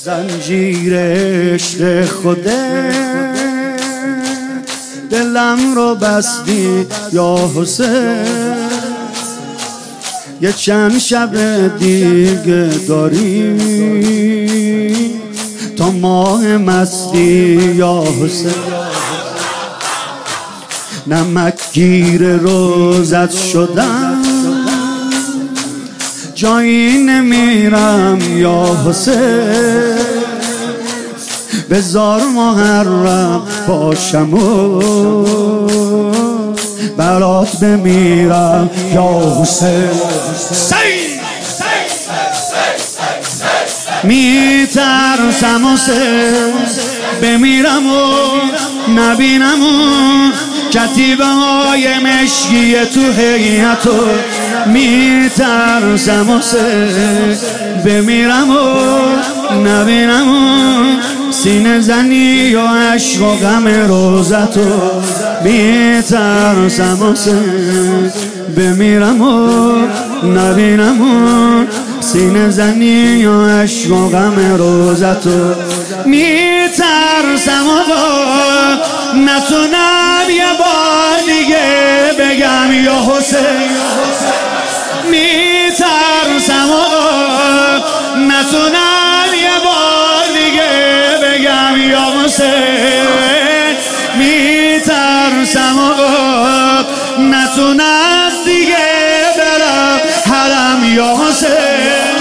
زنجیر عشق خودت دلم رو بستی یا حسین، یه چند شب دیگه داری تا ماه مستی یا حسین. نمک گیر روزت شدم جایی نمیرم یا حسین، بذار محرم باشم و برات بمیرم یا حسین. میترسم حسین بمیرم و نبینم و کتیبه های مشکی تو هیئتو. میترسم حسین بمیرم و نبینم و سینه زنی و عشق و غم روزتو. میترسم حسین بمیرم و نبینم و سینه زنی و عشق و غم روزتو. میترسم آقا نتونم یه بار دیگه بگم یا حسین. میترسم آقا نتونم یه بار دیگه بگم یا حسین. میترسم آقا نتونم دیگه برم حرم یا حسین.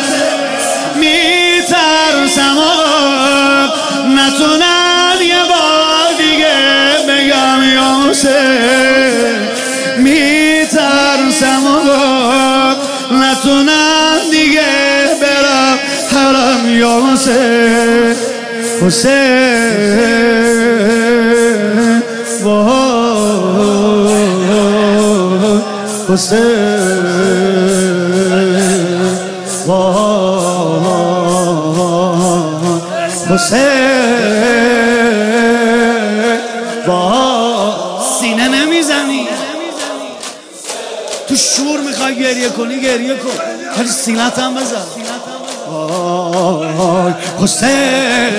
میترسم آقا نتونم یه بار دیگه بگم یا حسین. میترسم آقا نتونم دیگه برم حرم یا حسین. حسین حسین سینه نمیزنی تو شور میخوای گریه کنی گریه کن ولی سینت هم بزن. حسین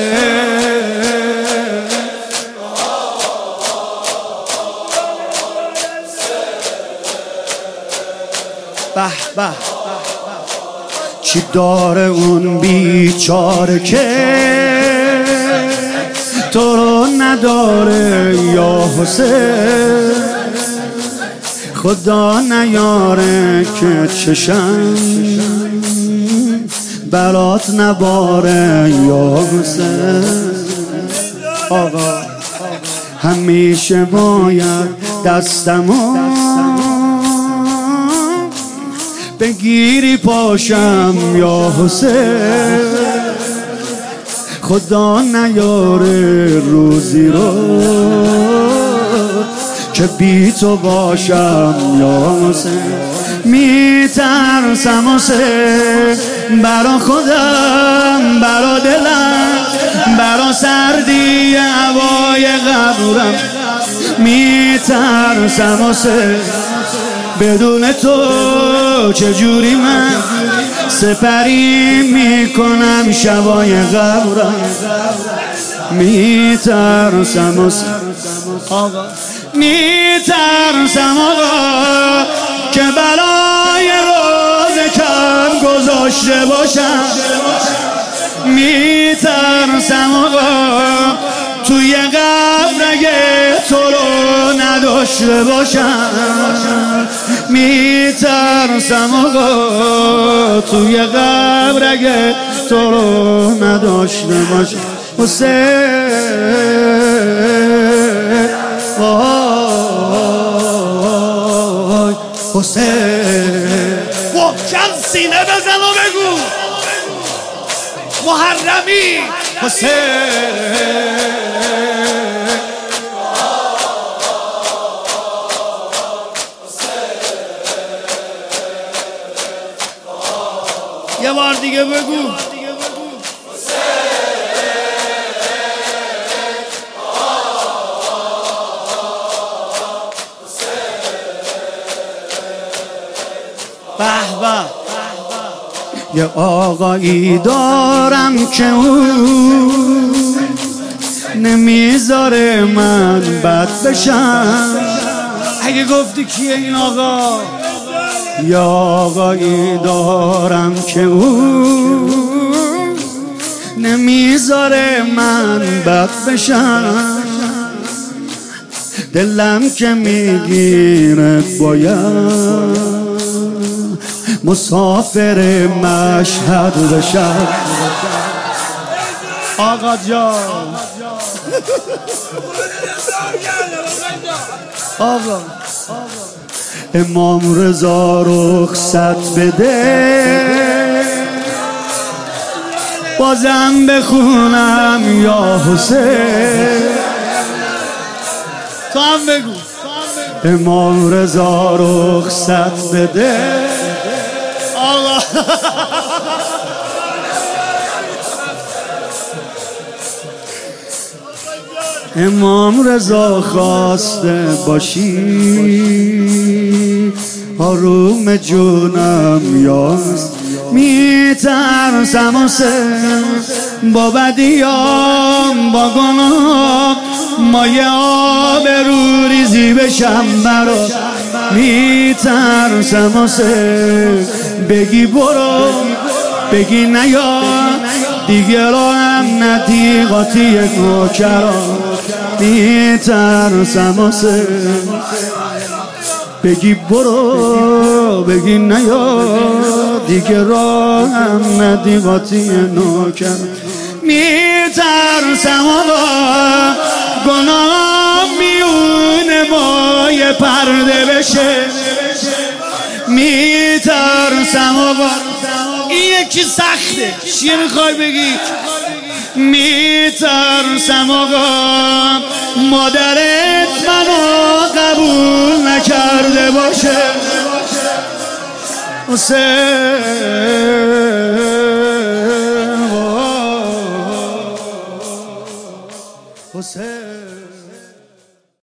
به به چی داره اون بیچاره که تو رو نداره یا حسین. خدا نیاره که چشم برات نباره یا حسین. آقا همیشه باید دستمو بگیری پاشم یا حسین. خدا نیاره روزی رو که بی تو باشم یا حسین. میترسم حسین برا خودم برا دلم برا سردی هوای قبرم. میترسم حسین بدون تو چجوری من سپری میکنم شبای قبرم. میترسم آقا میترسم آقا که برای روز کم گذاشته باشم. میترسم آقا توی قبر اگه تو رو نداشته باشم. میترسم آقا توی قبر اگه تو رو نداشته باشم. حسین حسین محکم سینه بزن و بگو محرمی حسین. یه بار دیگه بگو به به یه آقایی دارم که اون نمیذاره من بد بشم. اگه گفتی کیه این آقا؟ یه آقایی دارم که اون نمیذاره من بد بشم. دلم که میگیره باید مسافر مشهد بشم. آقا جان آقا امام رضا رخصت بده بازم بخونم یا حسین. تو هم بگو امام رضا رخصت بده. آقا امام رضا خواسته باشی آروم جونم یاست. میترسم با بدیام با گناه مایه آبرو ریزی بشم برا. میترسم بگی برو بگی نیا دیگه راهم ندی قاطی نوکران. میترسم بگی برو بگی نیا دیگه راهم ندی قاطی نوکران. میترسم آقا گناه میون مایه پرده بشه. میترسم آقا این یکی سخته. چیه میخوای بگی؟ میترسم آقا مادرت منو قبول نکرده باشه. حسین